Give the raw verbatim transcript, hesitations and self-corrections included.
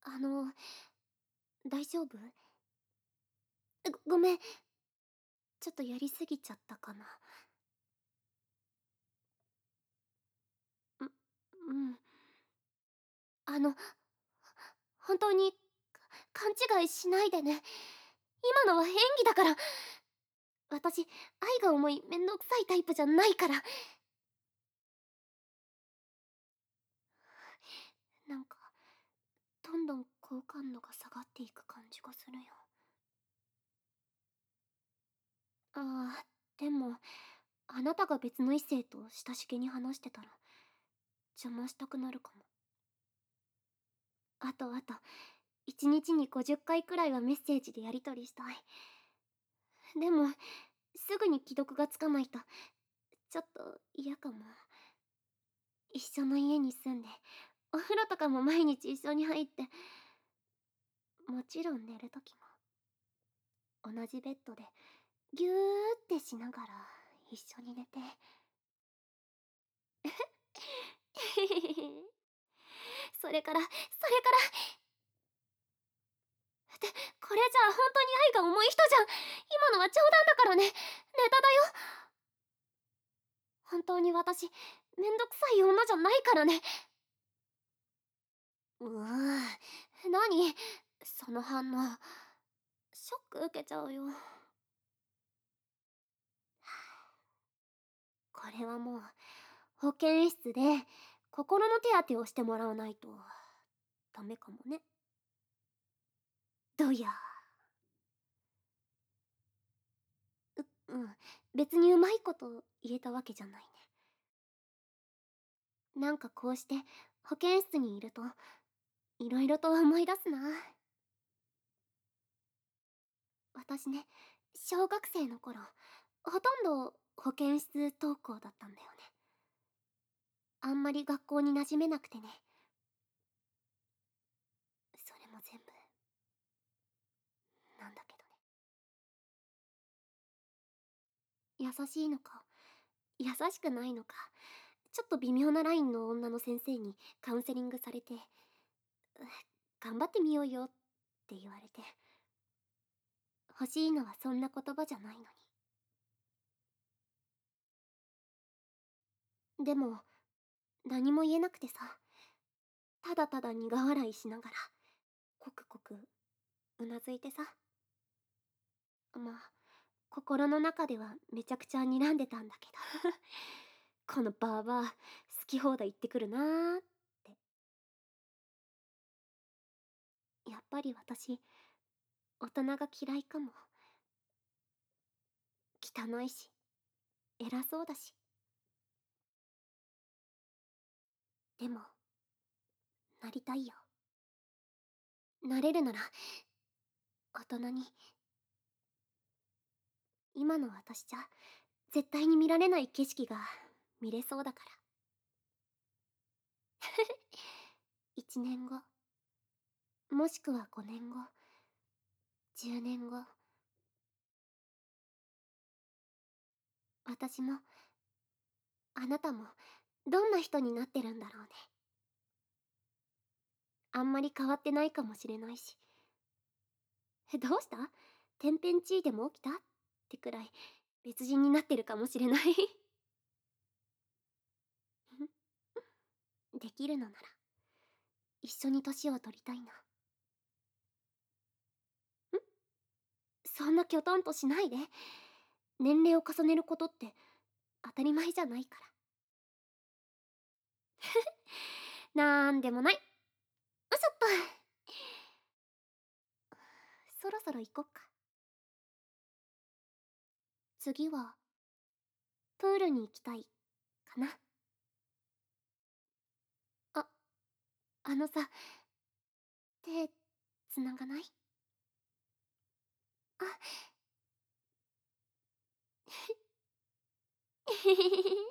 あの、大丈夫？ご、ごめん。ちょっとやりすぎちゃったかな。う、うん。あの、本当に、勘違いしないでね。今のは演技だから。私、愛が重いめんどくさいタイプじゃないから。なんか、どんどん好感度が下がっていく感じがするよ。ああ、でも、あなたが別の異性と親しげに話してたら、邪魔したくなるかも。あとあと、いちにちにごじゅっかいくらいはメッセージでやり取りしたい。でも、すぐに既読がつかないと、ちょっと嫌かも。一緒の家に住んで、お風呂とかも毎日一緒に入って、もちろん寝るときも、同じベッドで、ぎゅーってしながら一緒に寝て。それから、それから、ってこれじゃあ本当に愛が重い人じゃん。今のは冗談だからね。ネタだよ。本当に私、めんどくさい女じゃないからね。うーん、何その反応。ショック受けちゃうよ。これはもう保健室で心の手当てをしてもらわないとダメかもね。どや。う、うん、別にうまいこと言えたわけじゃないね。なんかこうして保健室にいるといろいろと思い出すな。私ね、小学生の頃ほとんど保健室登校だったんだよね。あんまり学校に馴染めなくてね。それも全部なんだけどね。優しいのか優しくないのか、ちょっと微妙なラインの女の先生にカウンセリングされて、頑張ってみようよって言われて、欲しいのはそんな言葉じゃないのに。でも何も言えなくてさ、ただただ苦笑いしながらコクコクうなずいてさ。まあ心の中ではめちゃくちゃ睨んでたんだけどこのバーバー好き放題言ってくるなーって。やっぱり私大人が嫌いかも。汚いし偉そうだし。でもなりたいよ。なれるなら大人に。今の私じゃ絶対に見られない景色が見れそうだから。いちねんご、もしくはごねんご、じゅうねんご、私もあなたもどんな人になってるんだろうね。あんまり変わってないかもしれないし。どうした？天変地異でも起きたってくらい別人になってるかもしれないできるのなら一緒に年を取りたいな。ん？そんなきょとんとしないで。年齢を重ねることって当たり前じゃないからなんでもない。よいしょっと。そろそろ行こっか。次はプールに行きたいかな。あ、あのさ、手つながない？あ